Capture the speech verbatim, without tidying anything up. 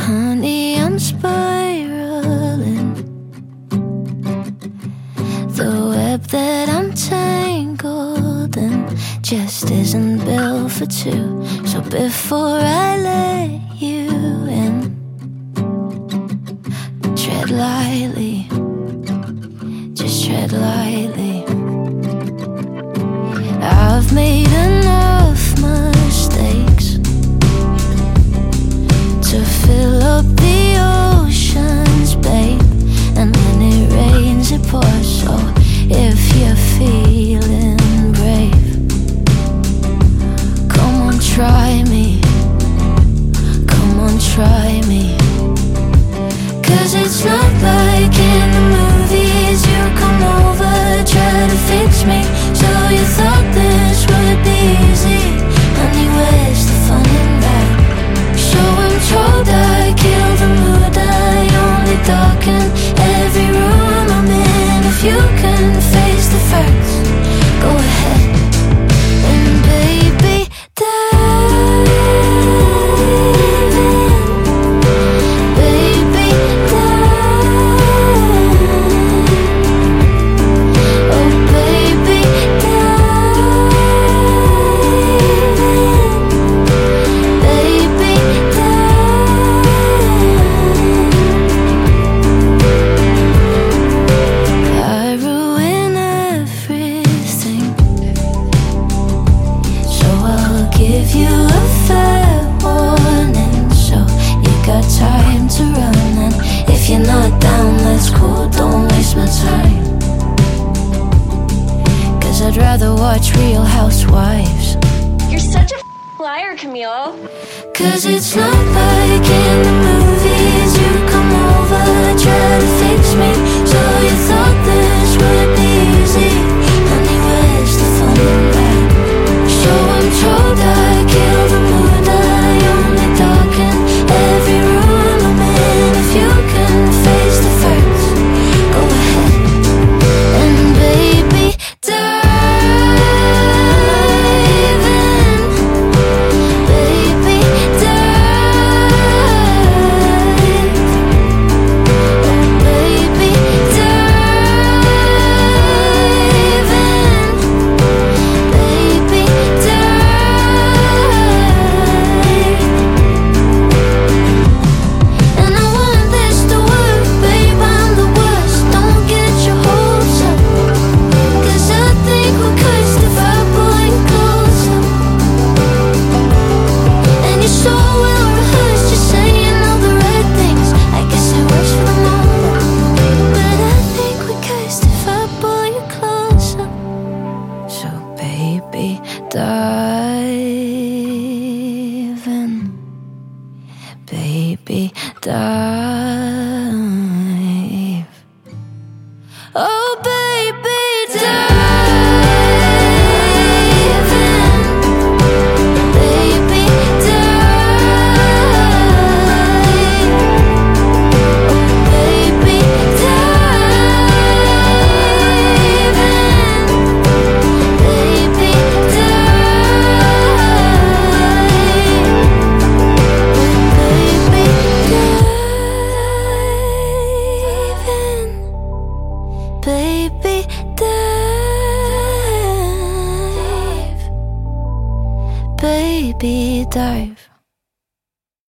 Honey, I'm spiraling. The web that I'm tangled in just isn't built for two. So before I let you in, tread lightly, just tread lightly. I've made enough mistakes to fill up the oceans, babe. And when it rains, it pours. So if you're feeling brave, come on, try me. Come on, try me. Cause it's not like in the movies. You come over, try to fix me. So you thought this would be easy. Honey, where's the fun in that? So I'm told I kill the mood. I only darken every room I'm in. If you can face the facts, go ahead. And baby, dive in. Baby, dive. Oh baby, dive in. Baby, I ruin everything, so I'll give you a fair warning. So you got time to run, and if you're not down, that's cool, don't waste my time. Cause I'd rather watch Real Housewives. You're such a liar, Camille. Cause it's not like in the movies. You come over, try to fix me. So you thought this would be easy. Honey, where's the fun in that? So I'm told I kill the mood. I only darken every room I'm in. If you can face the facts, go ahead. And baby, dive in. Baby, dive. Oh baby, dive in. Baby, dive. And I want this to work, babe, I'm the worst. Don't get your hopes up, cause I think we're cursed if I pull you closer. And you're so well rehearsed, you're saying all the right things. I guess it works for the moment, but I think we're cursed if I pull you closer. So baby, dive in. Baby, dive.